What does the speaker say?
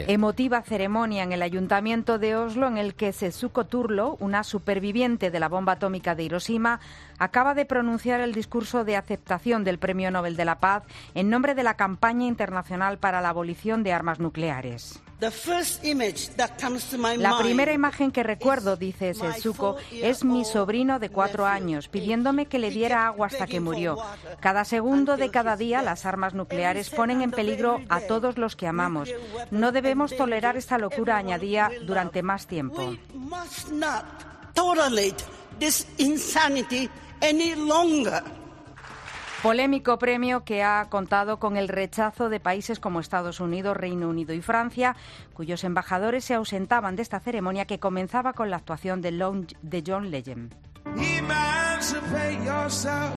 Emotiva ceremonia en el Ayuntamiento de Oslo en el que Setsuko Turlo, una superviviente de la bomba atómica de Hiroshima, acaba de pronunciar el discurso de aceptación del Premio Nobel de la Paz en nombre de la campaña internacional para la abolición de armas nucleares. La primera imagen que recuerdo, dice Setsuko, es mi sobrino de 4 años pidiéndome que le diera agua hasta que murió. Cada segundo de cada día las armas nucleares ponen en peligro a todos los que amamos. No debemos tolerar esta locura, añadía, durante más tiempo. Polémico premio que ha contado con el rechazo de países como Estados Unidos, Reino Unido y Francia, cuyos embajadores se ausentaban de esta ceremonia que comenzaba con la actuación de John Legend.